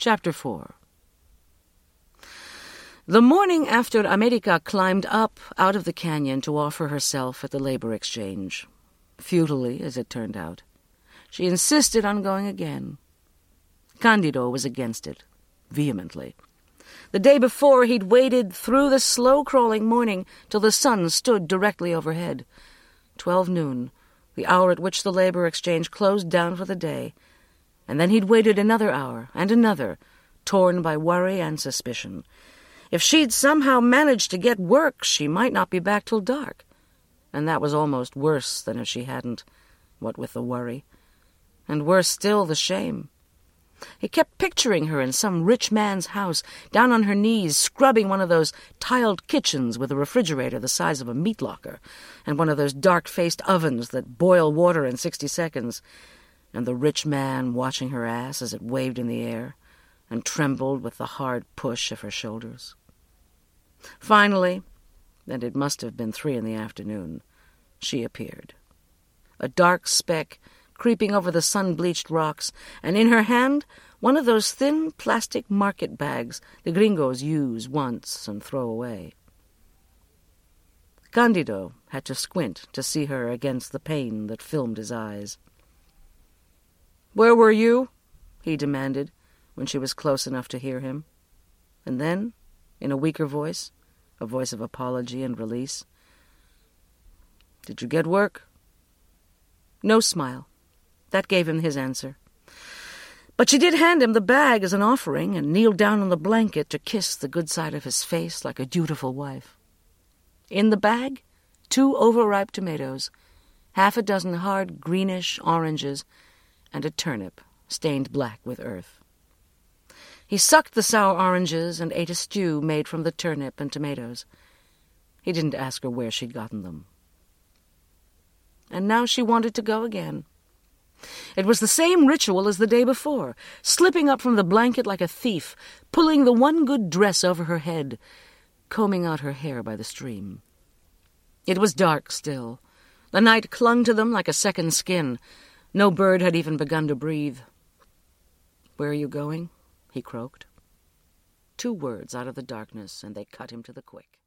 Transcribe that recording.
Chapter 4. The morning after America climbed up out of the canyon to offer herself at the labor exchange, futilely as it turned out, she insisted on going again. Candido was against it, vehemently. The day before, he'd waited through the slow-crawling morning till the sun stood directly overhead. 12 noon, the hour at which the labor exchange closed down for the day, and then he'd waited another hour and another, torn by worry and suspicion. If she'd somehow managed to get work, she might not be back till dark. And that was almost worse than if she hadn't, what with the worry. And worse still, the shame. He kept picturing her in some rich man's house, down on her knees, scrubbing one of those tiled kitchens with a refrigerator the size of a meat locker, and one of those dark-faced ovens that boil water in 60 seconds, and the rich man watching her ass as it waved in the air and trembled with the hard push of her shoulders. Finally, and it must have been 3 p.m, she appeared. A dark speck creeping over the sun-bleached rocks, and in her hand one of those thin plastic market bags the gringos use once and throw away. Candido had to squint to see her against the pain that filmed his eyes. "Where were you?" he demanded, when she was close enough to hear him. And then, in a weaker voice, a voice of apology and release, "Did you get work?" No smile. That gave him his answer. But she did hand him the bag as an offering and kneeled down on the blanket to kiss the good side of his face like a dutiful wife. In the bag, 2 overripe tomatoes, 6 hard greenish oranges, and a turnip stained black with earth. He sucked the sour oranges and ate a stew made from the turnip and tomatoes. He didn't ask her where she'd gotten them. And now she wanted to go again. It was the same ritual as the day before, slipping up from the blanket like a thief, pulling the one good dress over her head, combing out her hair by the stream. It was dark still. The night clung to them like a second skin. No bird had even begun to breathe. "Where are you going?" he croaked. 2 words out of the darkness, and they cut him to the quick.